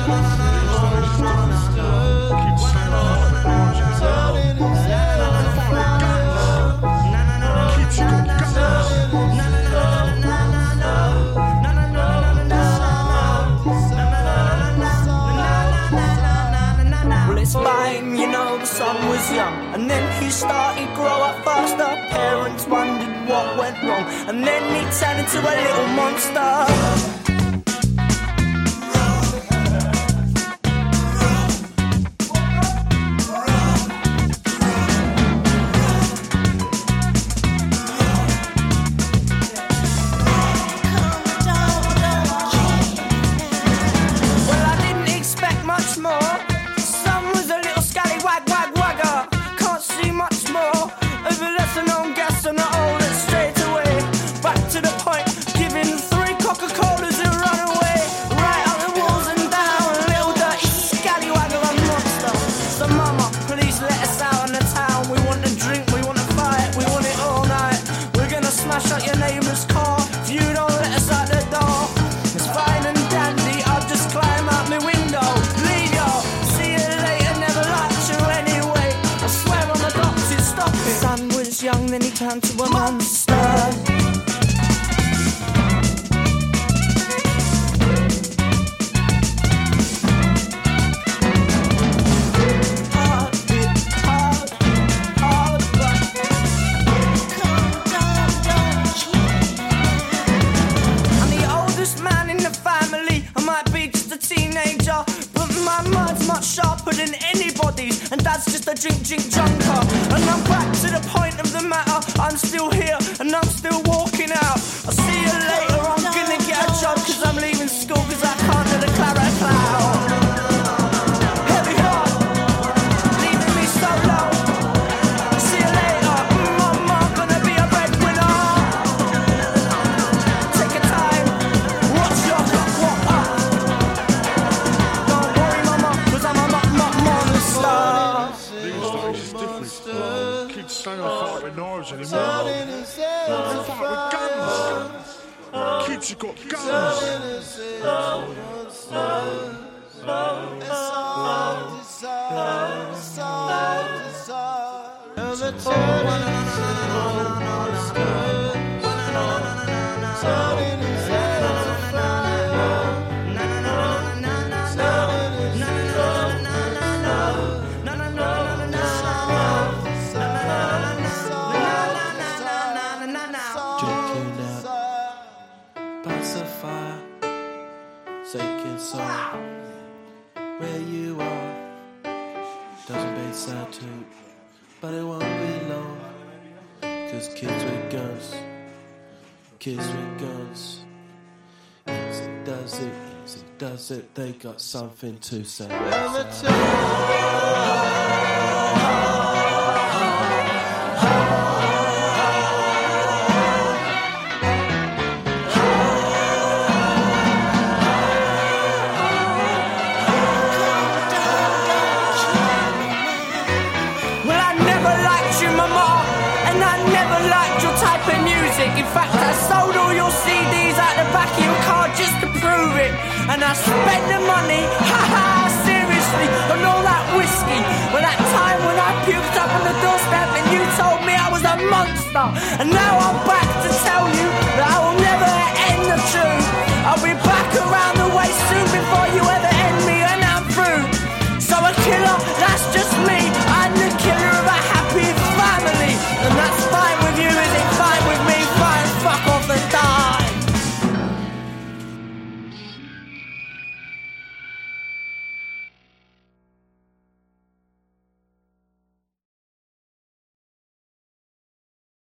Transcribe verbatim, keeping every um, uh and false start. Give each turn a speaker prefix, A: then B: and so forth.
A: And then he started grow up faster. Parents wondered what went wrong, and then he turned into a little monster. Turned to a monster. Sharper than anybody's, and that's just a drink, drink, junker. And I'm back to the point of the matter. I'm still here, and I'm still walking out. I'll see you later, I'm gonna get a job, cause I'm leaving school, cause I can't do the claret cloud. Heavy heart, leaving me so low. See you later, mm, I'm gonna be a breadwinner. Take your time, watch your clock, walk up. Don't worry, mama, cause I'm a
B: Kids saying I fight with knives anymore. I fight with guns. Kids have got guns.
C: Where you are doesn't make sad too, but it won't be long. Cause kids with guns, kids with guns, easy does it, easy does it, they got something to say.
A: In fact, I sold all your C Ds out the back of your car just to prove it. And I spent the money, haha, seriously, on all that whiskey. Well, that time when I puked up on the doorstep and you told me I was a monster. And now I'm back to tell you that I will never end the truth. I'll be back around the way soon before you ever